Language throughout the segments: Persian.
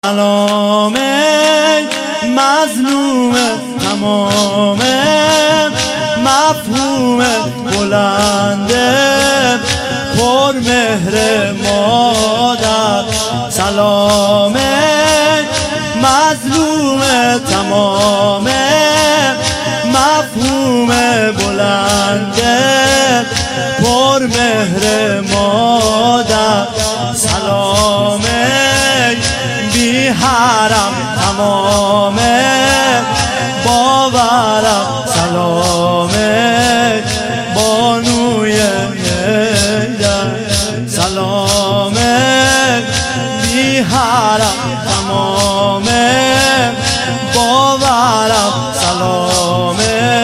سلام مظلوم تمام مفهوم بلند پر مهر مادر. سلام مظلوم تمام مفهوم بلند پر مهر مادر. سلام بی حرم تمام باورم. سلام بانوی حیدر. سلام بی حرم تمام باورم. سلام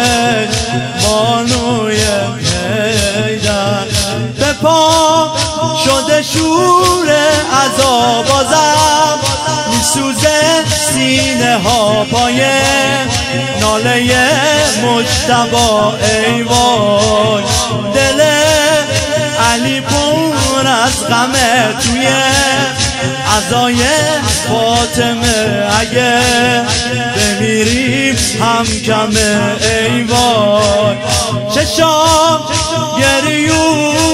بانوی حیدر. به پا شده شور عذابازم میسوزه سینه ها پایه ناله مجتبی. ای وای دل علی پر از غمه توی عزای فاطمه. اگه بمیریم هم کمه. ای وای چشام گریون